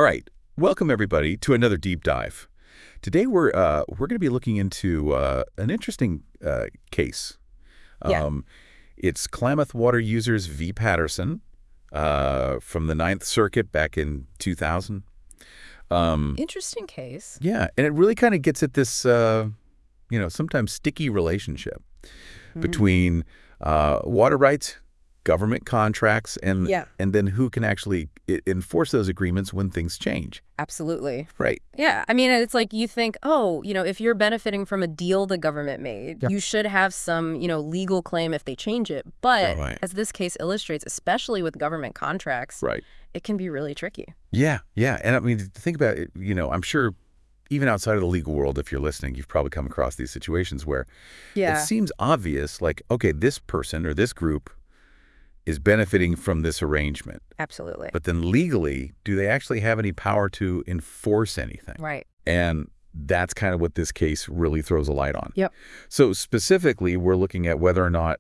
All right, welcome everybody to another deep dive. Today we're going to be looking into an interesting case. Yeah. It's Klamath Water Users v. Patterson from the Ninth Circuit back in 2000. Interesting case. Yeah, and it really kind of gets at this, sometimes sticky relationship between water rights, government contracts, and Yeah. and then who can actually enforce those agreements when things change. Absolutely. Right. Yeah. I mean, it's like you think, oh, if you're benefiting from a deal the government made, Yeah. you should have some, legal claim if they change it. But Right. as this case illustrates, especially with government contracts, Right. it can be really tricky. Yeah, yeah. And I mean, think about it, I'm sure even outside of the legal world, if you're listening, you've probably come across these situations where it seems obvious, like, okay, this person or this group is benefiting from this arrangement. Absolutely. But then legally, do they actually have any power to enforce anything? Right. And that's kind of what this case really throws a light on. Yep. So specifically, we're looking at whether or not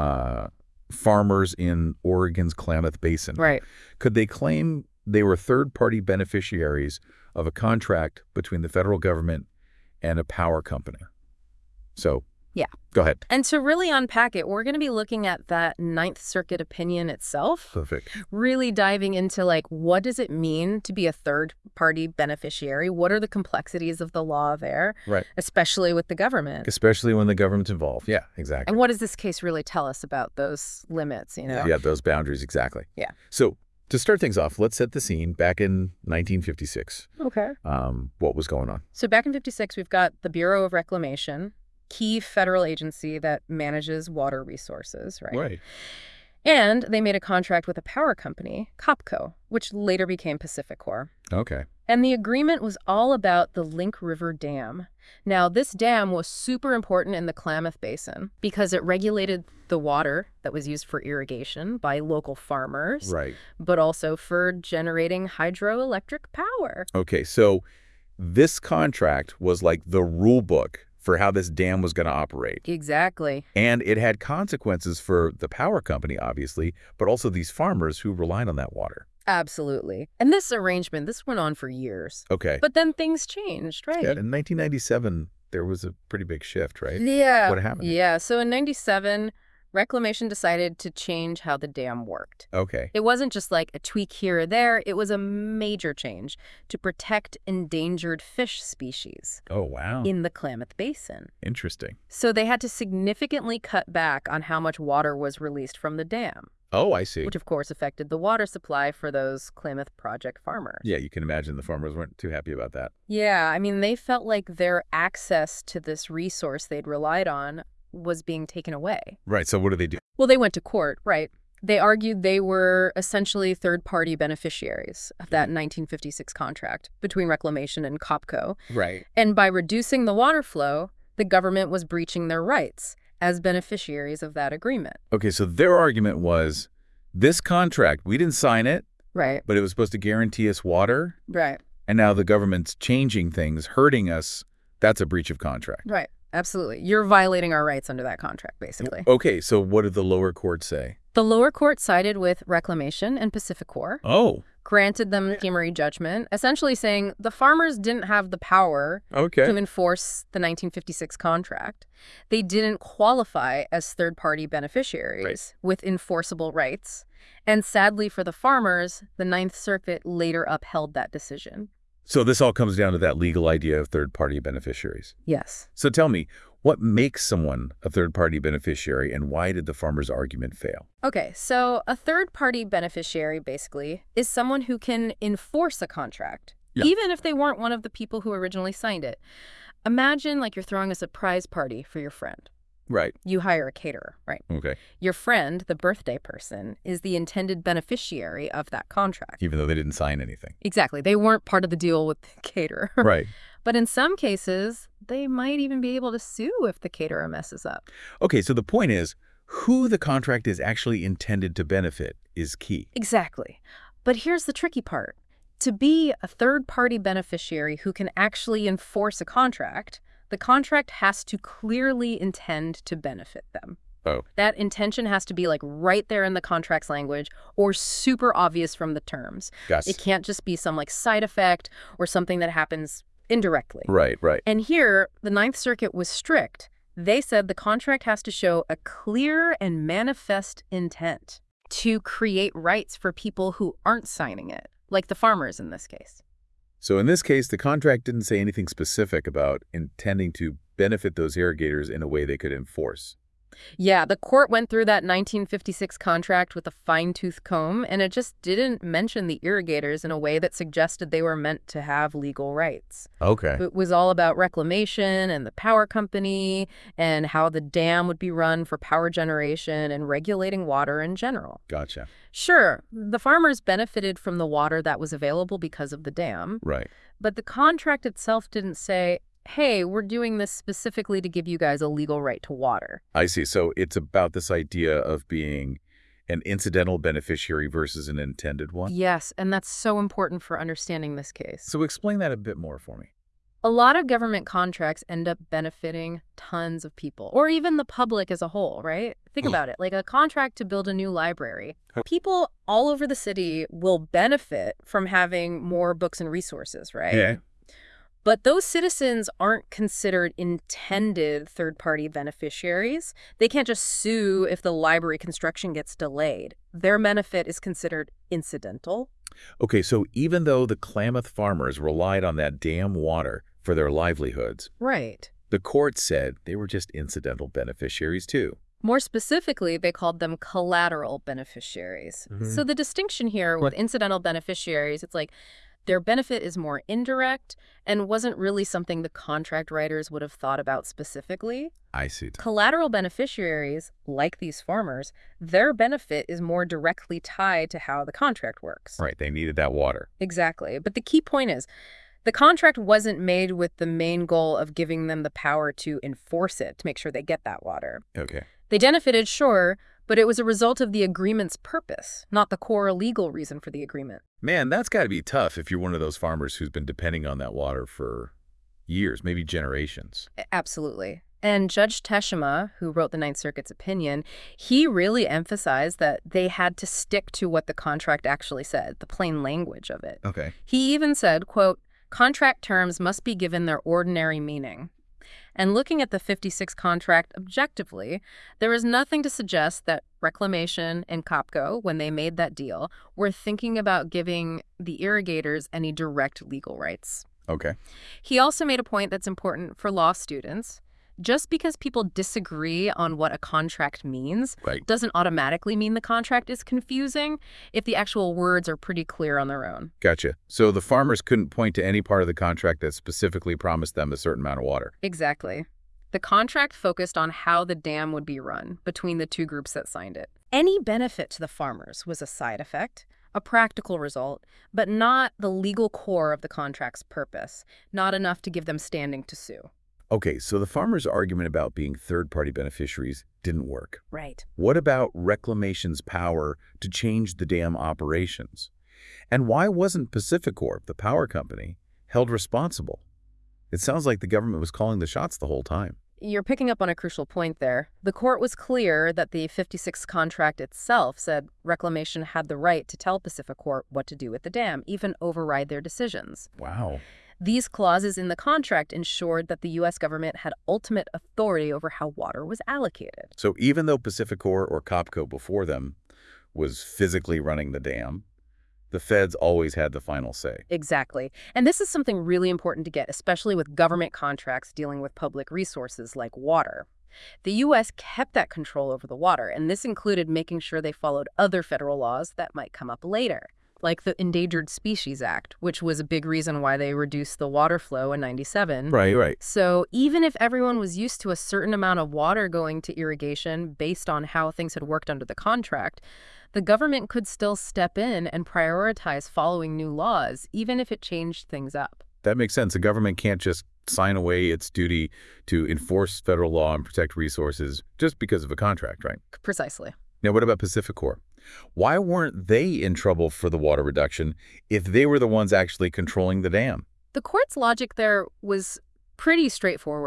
farmers in Oregon's Klamath Basin, Right. could they claim they were third-party beneficiaries of a contract between the federal government and a power company? So, Yeah. go ahead. And to really unpack it, we're going to be looking at that Ninth Circuit opinion itself. Perfect. Really diving into, what does it mean to be a third-party beneficiary? What are the complexities of the law there? Right. Especially with the government. Especially when the government's involved. Yeah, exactly. And what does this case really tell us about those limits, Yeah, those boundaries, exactly. Yeah. So, to start things off, let's set the scene back in 1956. Okay. What was going on? So back in 56, we've got the Bureau of Reclamation, key federal agency that manages water resources, right? Right. And they made a contract with a power company, COPCO, which later became PacifiCorp. Okay. And the agreement was all about the Link River Dam. Now, this dam was super important in the Klamath Basin because it regulated the water that was used for irrigation by local farmers, Right. but also for generating hydroelectric power. Okay, so this contract was like the rule book for how this dam was going to operate. Exactly. And it had consequences for the power company, obviously, but also these farmers who relied on that water. Absolutely. And this arrangement, this went on for years. Okay. But then things changed, right? Yeah, in 1997, there was a pretty big shift, right? Yeah. What happened? Yeah. So in 97, Reclamation decided to change how the dam worked. Okay. It wasn't just like a tweak here or there. It was a major change to protect endangered fish species Oh, wow. in the Klamath Basin. Interesting. So they had to significantly cut back on how much water was released from the dam, Oh, I see. which of course affected the water supply for those Klamath Project farmers. Yeah, you can imagine the farmers weren't too happy about that. Yeah, I mean, they felt like their access to this resource they'd relied on was being taken away. Right, so what do they do? Well, they went to court, right? They argued they were essentially third-party beneficiaries of that 1956 contract between Reclamation and COPCO. Right. And by reducing the water flow, the government was breaching their rights as beneficiaries of that agreement. Okay, so their argument was, this contract, we didn't sign it, Right, but it was supposed to guarantee us water, right, and now the government's changing things, hurting us. That's a breach of contract. right. Absolutely. You're violating our rights under that contract, basically. Okay, so what did the lower court say? The lower court sided with Reclamation and PacifiCorp, Oh, granted them summary judgment, essentially saying the farmers didn't have the power okay. to enforce the 1956 contract. They didn't qualify as third-party beneficiaries with enforceable rights. And sadly for the farmers, the Ninth Circuit later upheld that decision. So this all comes down to that legal idea of third-party beneficiaries. Yes. So tell me, what makes someone a third-party beneficiary, and why did the farmer's argument fail? Okay, so a third-party beneficiary, basically, is someone who can enforce a contract, Yeah. even if they weren't one of the people who originally signed it. Imagine you're throwing a surprise party for your friend. Right. You hire a caterer, right? Okay. Your friend, the birthday person, is the intended beneficiary of that contract. Even though they didn't sign anything. Exactly. They weren't part of the deal with the caterer. Right. But in some cases, they might even be able to sue if the caterer messes up. Okay, so the point is, who the contract is actually intended to benefit is key. Exactly. But here's the tricky part. To be a third-party beneficiary who can actually enforce a contract, the contract has to clearly intend to benefit them. Oh. That intention has to be like right there in the contract's language or super obvious from the terms. Yes. It can't just be some like side effect or something that happens indirectly. Right, right. And here, the Ninth Circuit was strict. They said the contract has to show a clear and manifest intent to create rights for people who aren't signing it, like the farmers in this case. So in this case, the contract didn't say anything specific about intending to benefit those irrigators in a way they could enforce. Yeah, the court went through that 1956 contract with a fine-tooth comb, and it just didn't mention the irrigators in a way that suggested they were meant to have legal rights. Okay. It was all about reclamation and the power company and how the dam would be run for power generation and regulating water in general. Gotcha. Sure, the farmers benefited from the water that was available because of the dam. Right. But the contract itself didn't say, hey, we're doing this specifically to give you guys a legal right to water. I see. So it's about this idea of being an incidental beneficiary versus an intended one? Yes, and that's so important for understanding this case. So explain that a bit more for me. A lot of government contracts end up benefiting tons of people, or even the public as a whole, right? Think about it, like a contract to build a new library. People all over the city will benefit from having more books and resources, right? Yeah. But those citizens aren't considered intended third-party beneficiaries. They can't just sue if the library construction gets delayed. Their benefit is considered incidental. Okay, so even though the Klamath farmers relied on that dam water for their livelihoods, Right. the court said they were just incidental beneficiaries too. More specifically, they called them collateral beneficiaries. So the distinction here with incidental beneficiaries, it's like their benefit is more indirect and wasn't really something the contract writers would have thought about specifically. I see. Collateral beneficiaries, like these farmers, their benefit is more directly tied to how the contract works. Right, they needed that water. Exactly. But the key point is, the contract wasn't made with the main goal of giving them the power to enforce it, to make sure they get that water. Okay. They benefited, sure, but it was a result of the agreement's purpose, not the core legal reason for the agreement. Man, that's got to be tough if you're one of those farmers who's been depending on that water for years, maybe generations. Absolutely. And Judge Teshima, who wrote the Ninth Circuit's opinion, he really emphasized that they had to stick to what the contract actually said, the plain language of it. Okay. He even said, quote, contract terms must be given their ordinary meaning. And looking at the 56 contract objectively, there is nothing to suggest that Reclamation and COPCO, when they made that deal, were thinking about giving the irrigators any direct legal rights. Okay. He also made a point that's important for law students. Just because people disagree on what a contract means doesn't automatically mean the contract is confusing if the actual words are pretty clear on their own. Gotcha. So the farmers couldn't point to any part of the contract that specifically promised them a certain amount of water. Exactly. The contract focused on how the dam would be run between the two groups that signed it. Any benefit to the farmers was a side effect, a practical result, but not the legal core of the contract's purpose, not enough to give them standing to sue. Okay, so the farmers' argument about being third-party beneficiaries didn't work. Right. What about Reclamation's power to change the dam operations? And why wasn't PacifiCorp, the power company, held responsible? It sounds like the government was calling the shots the whole time. You're picking up on a crucial point there. The court was clear that the 56 contract itself said Reclamation had the right to tell PacifiCorp what to do with the dam, even override their decisions. Wow. These clauses in the contract ensured that the U.S. government had ultimate authority over how water was allocated. So even though PacifiCorp or COPCO before them was physically running the dam, the feds always had the final say. Exactly. And this is something really important to get, especially with government contracts dealing with public resources like water. The U.S. kept that control over the water, and this included making sure they followed other federal laws that might come up later, like the Endangered Species Act, which was a big reason why they reduced the water flow in '97. Right. So even if everyone was used to a certain amount of water going to irrigation based on how things had worked under the contract, the government could still step in and prioritize following new laws, even if it changed things up. That makes sense. The government can't just sign away its duty to enforce federal law and protect resources just because of a contract, right? Precisely. Now, what about PacifiCorp? Why weren't they in trouble for the water reduction if they were the ones actually controlling the dam? The court's logic there was pretty straightforward.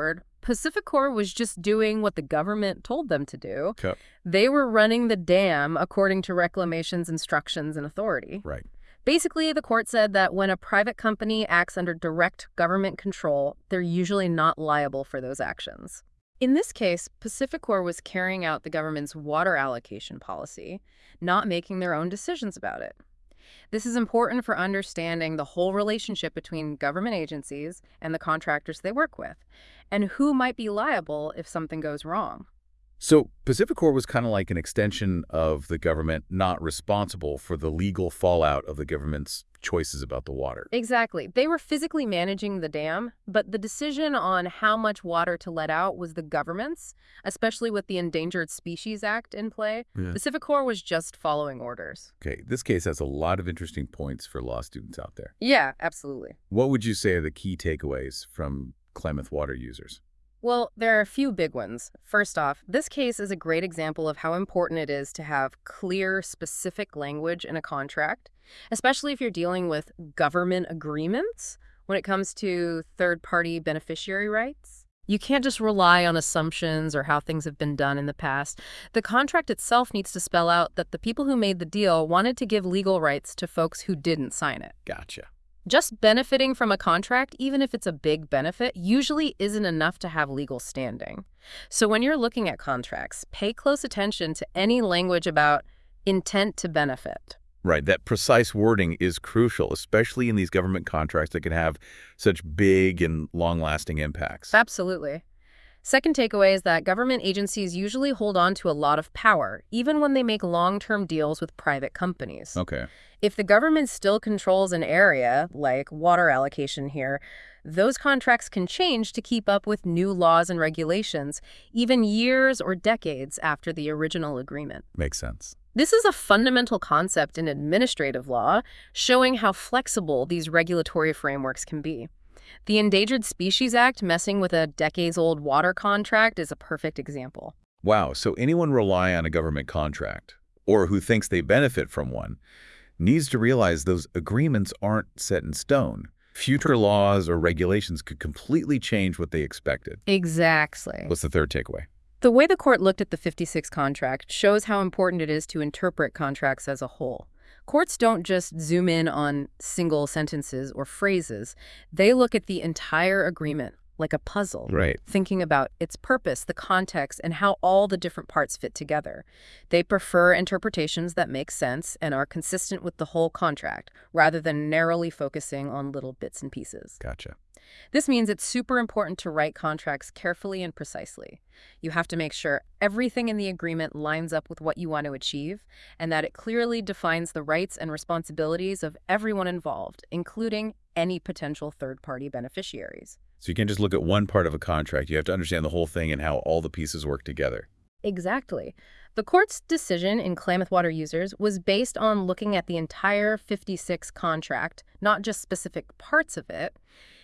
PacifiCorp was just doing what the government told them to do. Okay. They were running the dam according to Reclamation's instructions and authority. Right. Basically, the court said that when a private company acts under direct government control, they're usually not liable for those actions. In this case, PacifiCorp was carrying out the government's water allocation policy, not making their own decisions about it. This is important for understanding the whole relationship between government agencies and the contractors they work with, and who might be liable if something goes wrong. So PacifiCorp was kind of like an extension of the government, not responsible for the legal fallout of the government's choices about the water. Exactly. They were physically managing the dam, but the decision on how much water to let out was the government's, especially with the Endangered Species Act in play. Yeah. PacifiCorp was just following orders. Okay, this case has a lot of interesting points for law students out there. Yeah, absolutely. What would you say are the key takeaways from Klamath water users? Well, there are a few big ones. First off, this case is a great example of how important it is to have clear, specific language in a contract, especially if you're dealing with government agreements when it comes to third-party beneficiary rights. You can't just rely on assumptions or how things have been done in the past. The contract itself needs to spell out that the people who made the deal wanted to give legal rights to folks who didn't sign it. Gotcha. Just benefiting from a contract, even if it's a big benefit, usually isn't enough to have legal standing. So when you're looking at contracts, pay close attention to any language about intent to benefit. Right, that precise wording is crucial, especially in these government contracts that can have such big and long-lasting impacts. Absolutely. Second takeaway is that government agencies usually hold on to a lot of power, even when they make long-term deals with private companies. Okay. If the government still controls an area, like water allocation here, those contracts can change to keep up with new laws and regulations, even years or decades after the original agreement. Makes sense. This is a fundamental concept in administrative law, showing how flexible these regulatory frameworks can be. The Endangered Species Act messing with a decades-old water contract is a perfect example. Wow, so anyone rely on a government contract, or who thinks they benefit from one, needs to realize those agreements aren't set in stone. Future laws or regulations could completely change what they expected. Exactly. What's the third takeaway? The way the court looked at the 56 contract shows how important it is to interpret contracts as a whole. Courts don't just zoom in on single sentences or phrases. They look at the entire agreement, like a puzzle, Right. thinking about its purpose, the context, and how all the different parts fit together. They prefer interpretations that make sense and are consistent with the whole contract, rather than narrowly focusing on little bits and pieces. Gotcha. This means it's super important to write contracts carefully and precisely. You have to make sure everything in the agreement lines up with what you want to achieve, and that it clearly defines the rights and responsibilities of everyone involved, including any potential third-party beneficiaries. So you can't just look at one part of a contract. You have to understand the whole thing and how all the pieces work together. Exactly. The court's decision in Klamath Water Users was based on looking at the entire 56 contract, not just specific parts of it.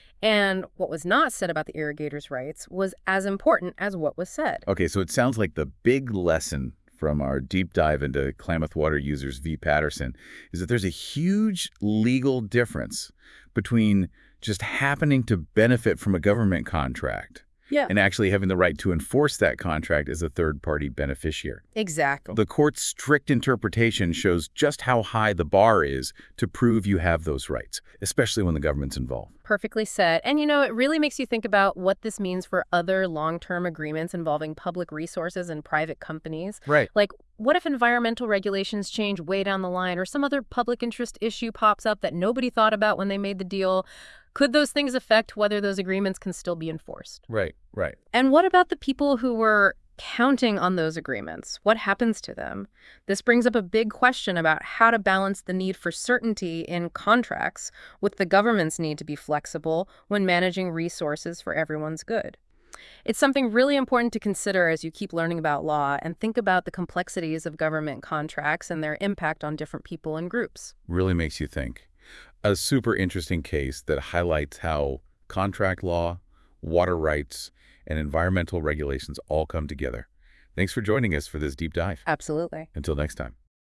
And what was not said about the irrigators' rights was as important as what was said. Okay, so it sounds like the big lesson from our deep dive into Klamath Water Users v. Patterson is that there's a huge legal difference between just happening to benefit from a government contract and actually having the right to enforce that contract as a third-party beneficiary. Exactly. The court's strict interpretation shows just how high the bar is to prove you have those rights, especially when the government's involved. Perfectly said. And, it really makes you think about what this means for other long-term agreements involving public resources and private companies. Right. Like, what if environmental regulations change way down the line, or some other public interest issue pops up that nobody thought about when they made the deal? Could those things affect whether those agreements can still be enforced? Right, right. And what about the people who were counting on those agreements? What happens to them? This brings up a big question about how to balance the need for certainty in contracts with the government's need to be flexible when managing resources for everyone's good. It's something really important to consider as you keep learning about law and think about the complexities of government contracts and their impact on different people and groups. Really makes you think. A super interesting case that highlights how contract law, water rights, and environmental regulations all come together. Thanks for joining us for this deep dive. Absolutely. Until next time.